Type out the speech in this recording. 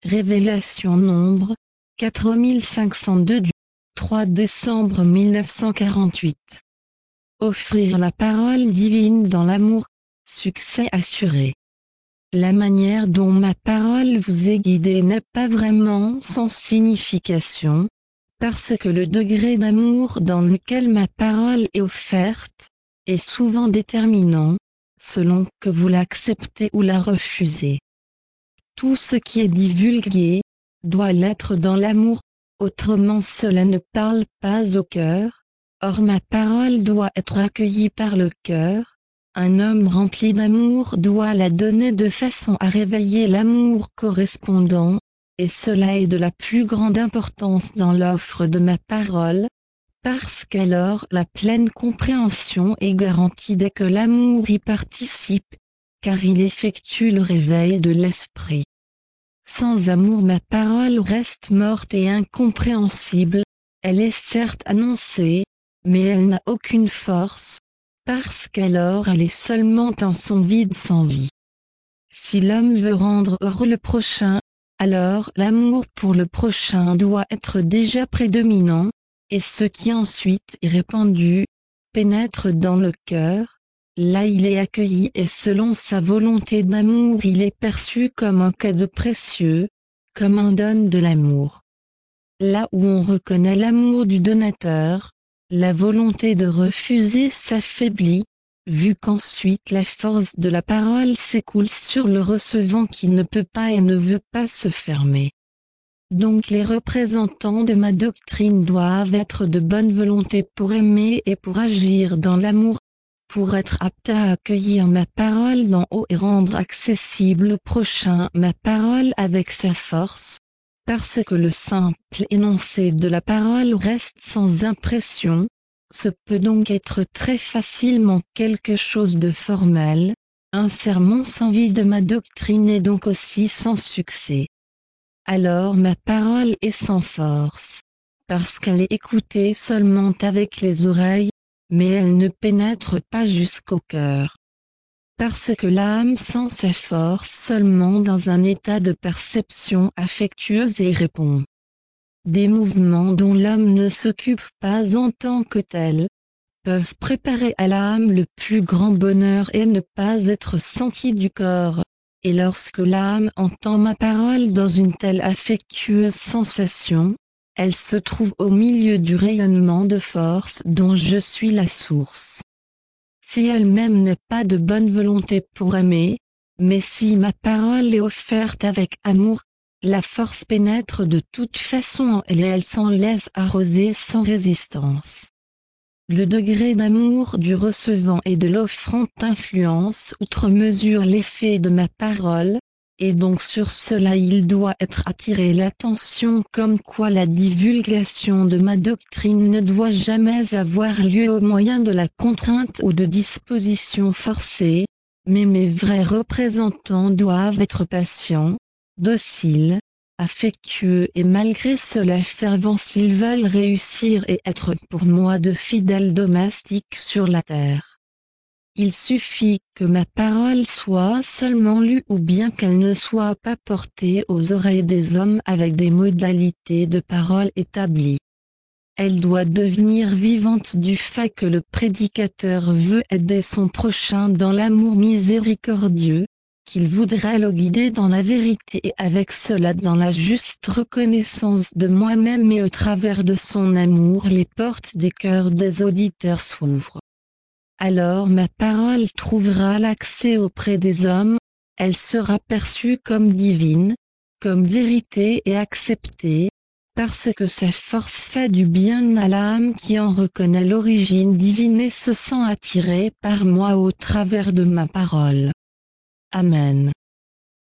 Révélation Nombre 4502 du 3 décembre 1948. Offrir la parole divine dans l'amour, succès assuré. La manière dont ma parole vous est guidée n'est pas vraiment sans signification, parce que le degré d'amour dans lequel ma parole est offerte est souvent déterminant, selon que vous l'acceptez ou la refusez. Tout ce qui est divulgué doit l'être dans l'amour, autrement cela ne parle pas au cœur. Or ma parole doit être accueillie par le cœur. Un homme rempli d'amour doit la donner de façon à réveiller l'amour correspondant, et cela est de la plus grande importance dans l'offre de ma parole, parce qu'alors la pleine compréhension est garantie dès que l'amour y participe, car il effectue le réveil de l'esprit. Sans amour ma parole reste morte et incompréhensible, elle est certes annoncée, mais elle n'a aucune force, parce qu'alors elle est seulement en son vide sans vie. Si l'homme veut rendre heureux le prochain, alors l'amour pour le prochain doit être déjà prédominant, et ce qui ensuite est répandu, pénètre dans le cœur. Là il est accueilli et selon sa volonté d'amour il est perçu comme un cadeau précieux, comme un don de l'amour. Là où on reconnaît l'amour du donateur, la volonté de refuser s'affaiblit, vu qu'ensuite la force de la parole s'écoule sur le recevant qui ne peut pas et ne veut pas se fermer. Donc les représentants de ma doctrine doivent être de bonne volonté pour aimer et pour agir dans l'amour, pour être aptes à accueillir ma parole d'en haut et rendre accessible au prochain ma parole avec sa force, parce que le simple énoncé de la parole reste sans impression, ce peut donc être très facilement quelque chose de formel, un sermon sans vie de ma doctrine est donc aussi sans succès. Alors ma parole est sans force, parce qu'elle est écoutée seulement avec les oreilles, mais elle ne pénètre pas jusqu'au cœur. Parce que l'âme sent sa force seulement dans un état de perception affectueuse et répond. Des mouvements dont l'homme ne s'occupe pas en tant que tel, peuvent préparer à l'âme le plus grand bonheur et ne pas être sentis du corps. Et lorsque l'âme entend ma parole dans une telle affectueuse sensation, elle se trouve au milieu du rayonnement de force dont je suis la source. Si elle-même n'est pas de bonne volonté pour aimer, mais si ma parole est offerte avec amour, la force pénètre de toute façon en elle et elle s'en laisse arroser sans résistance. Le degré d'amour du recevant et de l'offrant influence outre mesure l'effet de ma parole, et donc sur cela il doit être attiré l'attention comme quoi la divulgation de ma doctrine ne doit jamais avoir lieu au moyen de la contrainte ou de disposition forcée, mais mes vrais représentants doivent être patients, dociles, affectueux et malgré cela fervents s'ils veulent réussir et être pour moi de fidèles domestiques sur la terre. Il suffit que ma parole soit seulement lue ou bien qu'elle ne soit pas portée aux oreilles des hommes avec des modalités de parole établies. Elle doit devenir vivante du fait que le prédicateur veut aider son prochain dans l'amour miséricordieux, qu'il voudrait le guider dans la vérité et avec cela dans la juste reconnaissance de moi-même et au travers de son amour les portes des cœurs des auditeurs s'ouvrent. Alors ma parole trouvera l'accès auprès des hommes, elle sera perçue comme divine, comme vérité et acceptée, parce que sa force fait du bien à l'âme qui en reconnaît l'origine divine et se sent attirée par moi au travers de ma parole. Amen.